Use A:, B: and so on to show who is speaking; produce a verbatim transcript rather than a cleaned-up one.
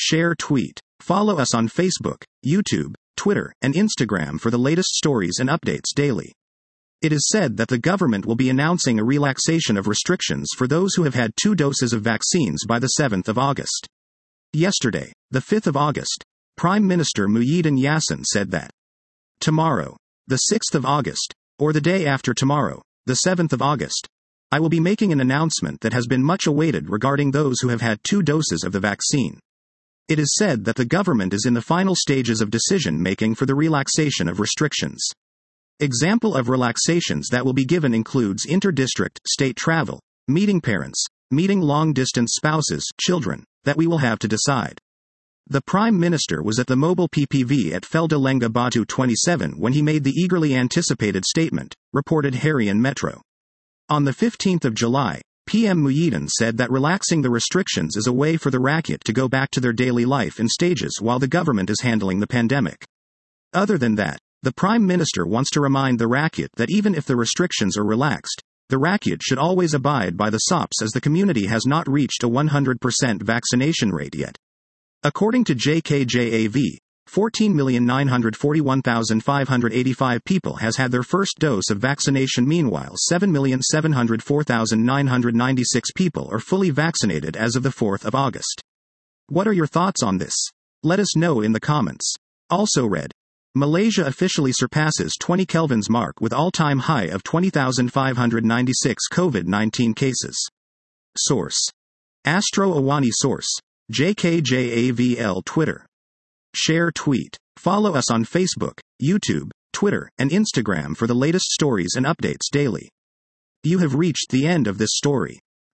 A: Share tweet. Follow us on Facebook, YouTube, Twitter, and Instagram for the latest stories and updates daily. It is said that the government will be announcing a relaxation of restrictions for those who have had two doses of vaccines by the seventh of August. Yesterday, the fifth of August, Prime Minister Muhyiddin Yassin said that tomorrow, the sixth of August, or the day after tomorrow, the seventh of August, I will be making an announcement that has been much awaited regarding those who have had two doses of the vaccine. It is said that the government is in the final stages of decision-making for the relaxation of restrictions. Example of relaxations that will be given includes inter-district, state travel, meeting parents, meeting long-distance spouses, children, that we will have to decide. The Prime Minister was at the mobile P P V at Felda Lenga Batu twenty-seven when he made the eagerly anticipated statement, reported Harian Metro. On the fifteenth of July, P M Muhyiddin said that relaxing the restrictions is a way for the rakyat to go back to their daily life in stages while the government is handling the pandemic. Other than that, the Prime Minister wants to remind the rakyat that even if the restrictions are relaxed, the rakyat should always abide by the S O Ps as the community has not reached a one hundred percent vaccination rate yet. According to J K J A V, fourteen million nine hundred forty-one thousand five hundred eighty-five people has had their first dose of vaccination. Meanwhile, seven million seven hundred four thousand nine hundred ninety-six people are fully vaccinated as of the fourth of August. What are your thoughts on this? Let us know in the comments. Also read, Malaysia officially surpasses twenty Kelvin's mark with all-time high of twenty thousand five hundred ninety-six COVID nineteen cases. Source: Astro Awani. Source: J K J A V L. Twitter. Share tweet. Follow us on Facebook, YouTube, Twitter, and Instagram for the latest stories and updates daily. You have reached the end of this story.